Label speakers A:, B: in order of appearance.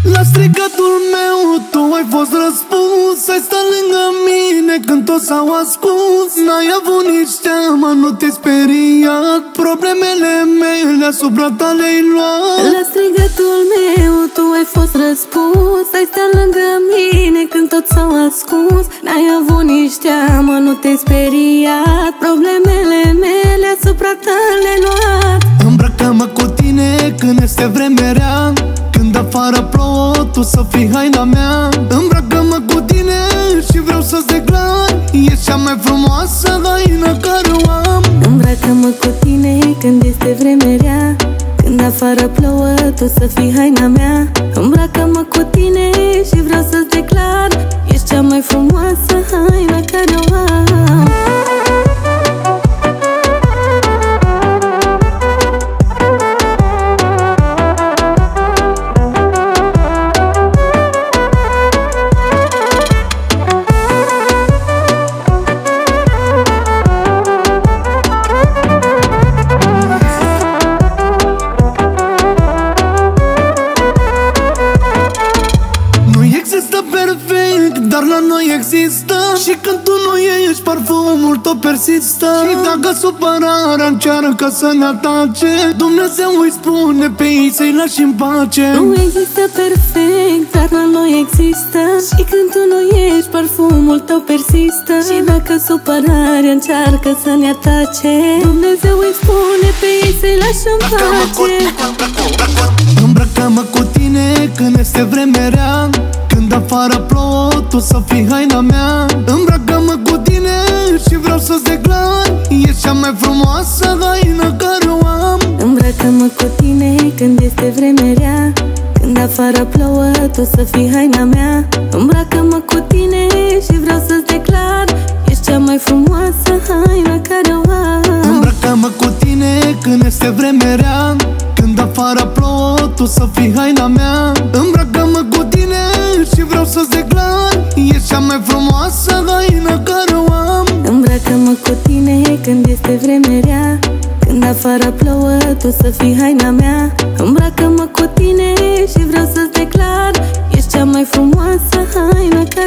A: La strigatul meu tu ai fost răspuns. Ai stat lângă mine când toți s-au ascuns. N-ai avut nici teamă, nu te-ai speriat. Problemele mele asupra ta le-ai luat.
B: La strigatul meu tu ai fost răspuns. Ai stat lângă mine când toți s-au ascuns. N-ai avut nici teamă, nu te-ai speriat. Problemele mele asupra ta le-ai luat.
A: Îmbrăcă-mă cu tine când este vreme rea. Când afară plouă, tu să fii haina mea. Îmbrăcă-mă cu tine și vreau să-ți declar: ești cea mai frumoasă haină care o am.
B: Îmbracă-mă cu tine când este vreme rea. Când afară plouă, tu să fii haina mea. Îmbracă-mă cu tine și vreau să-ți declar: ești cea mai frumoasă haină care o am.
A: Dar la noi există. Și când tu nu ești, parfumul tot persistă. Și dacă supărarea încearcă să ne atace, Dumnezeu îi spune pe ei să-i lași în pace.
B: Nu există perfect, dar la noi există. Și când tu nu ești, parfumul tău persistă. Și dacă supărarea încearcă să ne atace, Dumnezeu îi spune pe ei să-i lași în pace.
A: Îmbrăcă-mă cu tine când este vreme rea. Când afară plouă, tu să fii haina mea. Îmbrăcă-mă cu tine și vreau să-ți declar: ești cea mai frumoasă haină care o am.
B: Îmbrăcă-mă cu tine când este vreme rea. Când afară plouă, tu să fii haina mea. Îmbracă-mă cu tine și vreau să-ți declar: ești cea mai frumoasă haină care o am.
A: Îmbrăcă-mă cu tine când este vreme rea. Când afară plouă, tu să fii haina mea. Îmbracă-mă cu tine și vreau să-ți declar: ești cea mai frumoasă haină care o am.
B: Îmbracă-mă cu tine când este vreme rea. Când afară plouă, tu să fii haina mea. Îmbracă-mă cu tine și vreau să-ți declar: ești cea mai frumoasă haină care